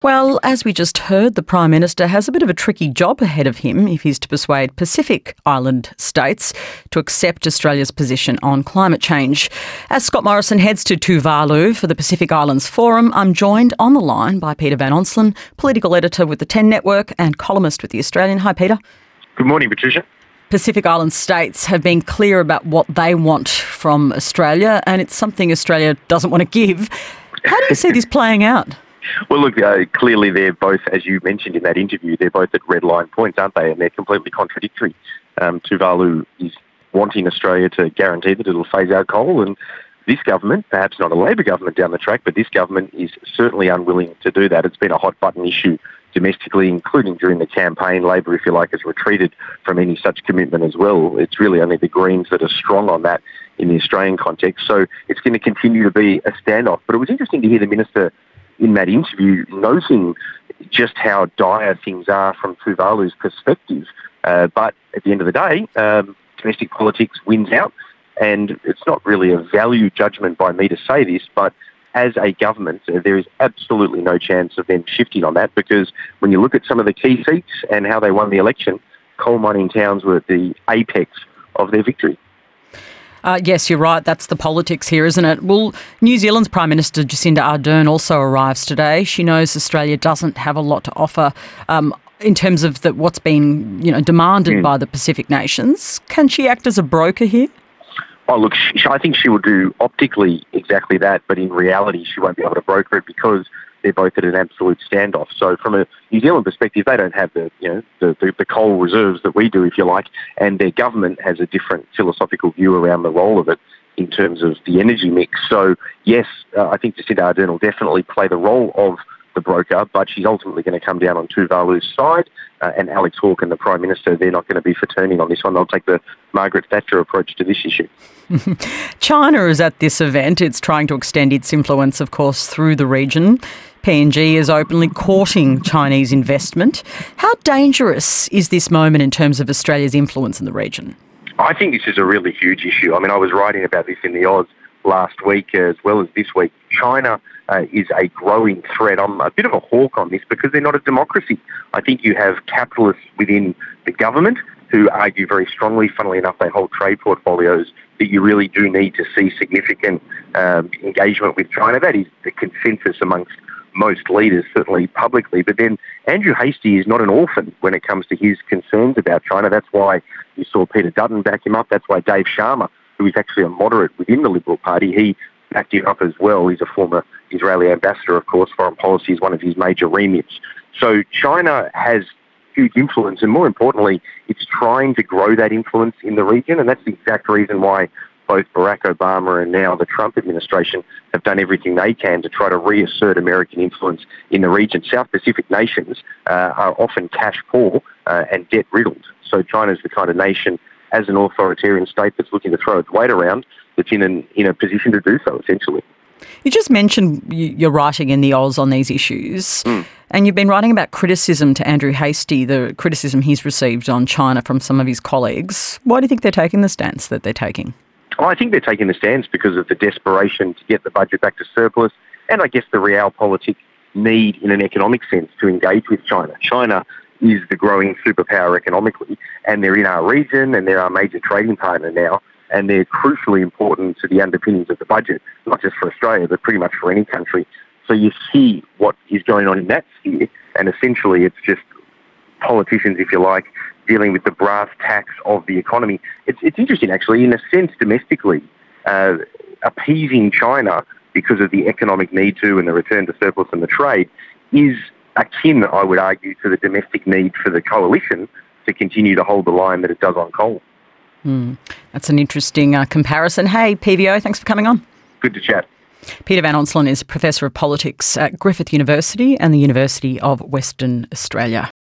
Well, as we just heard, the Prime Minister has a bit of a tricky job ahead of him if he's to persuade Pacific Island states to accept Australia's position on climate change. As Scott Morrison heads to Tuvalu for the Pacific Islands Forum, I'm joined on the line by Peter Van Onselen, political editor with the 10 Network and columnist with The Australian. Hi, Peter. Good morning, Patricia. Pacific Island states have been clear about what they want from Australia, and it's something Australia doesn't want to give. How do you see this playing out? Well, look, clearly they're both, as you mentioned in that interview, they're both at red line points, aren't they? And they're completely contradictory. Tuvalu is wanting Australia to guarantee that it'll phase out coal, and this government, perhaps not a Labor government down the track, but this government is certainly unwilling to do that. It's been a hot button issue domestically, including during the campaign. Labor, if you like, has retreated from any such commitment as well. It's really only the Greens that are strong on that in the Australian context. So it's going to continue to be a standoff. But it was interesting to hear the Minister in that interview noting just how dire things are from Tuvalu's perspective. But at the end of the day, domestic politics wins out. And it's not really a value judgment by me to say this, but as a government, there is absolutely no chance of them shifting on that, because when you look at some of the key seats and how they won the election, coal mining towns were at the apex of their victory. Yes, you're right. That's the politics here, isn't it? Well, New Zealand's Prime Minister Jacinda Ardern also arrives today. She knows Australia doesn't have a lot to offer in terms of what's been demanded by the Pacific nations. Can she act as a broker here? Oh, look, I think she will do optically exactly that, but in reality she won't be able to broker it because they're both at an absolute standoff. So from a New Zealand perspective, they don't have the coal reserves that we do, if you like, and their government has a different philosophical view around the role of it in terms of the energy mix. So yes, I think Jacinda Ardern will definitely play the role of the broker, but she's ultimately going to come down on Tuvalu's side, and Alex Hawke and the Prime Minister, they're not going to be for turning on this one. They'll take the Margaret Thatcher approach to this issue. China is at this event. It's trying to extend its influence, of course, through the region. PNG is openly courting Chinese investment. How dangerous is this moment in terms of Australia's influence in the region? I think this is a really huge issue. I mean, I was writing about this in the Oz last week as well as this week. China is a growing threat. I'm a bit of a hawk on this because they're not a democracy. I think you have capitalists within the government who argue very strongly, funnily enough, they hold trade portfolios, that you really do need to see significant engagement with China. That is the consensus amongst most leaders, certainly publicly. But then Andrew Hastie is not an orphan when it comes to his concerns about China. That's why you saw Peter Dutton back him up. That's why Dave Sharma, who is actually a moderate within the Liberal Party, he backed him up as well. He's a former Israeli ambassador, of course. Foreign policy is one of his major remits. So China has huge influence, and more importantly, it's trying to grow that influence in the region, and that's the exact reason why both Barack Obama and now the Trump administration have done everything they can to try to reassert American influence in the region. South Pacific nations are often cash poor and debt riddled. So China's the kind of nation, as an authoritarian state that's looking to throw its weight around, that's in a position to do so, essentially. You just mentioned you're writing in the Oz on these issues, and you've been writing about criticism to Andrew Hastie, the criticism he's received on China from some of his colleagues. Why do you think they're taking the stance that they're taking? Well, I think they're taking the stance because of the desperation to get the budget back to surplus, and I guess the realpolitik need in an economic sense to engage with China. China is the growing superpower economically, and they're in our region, and they're our major trading partner now, and they're crucially important to the underpinnings of the budget, not just for Australia, but pretty much for any country. So you see what is going on in that sphere, and essentially it's just politicians, if you like, dealing with the brass tacks of the economy. It's interesting, actually, in a sense, domestically, appeasing China because of the economic need to and the return to surplus and the trade is akin, I would argue, to the domestic need for the coalition to continue to hold the line that it does on coal. That's an interesting comparison. Hey, PVO, thanks for coming on. Good to chat. Peter Van Onselen is Professor of Politics at Griffith University and the University of Western Australia.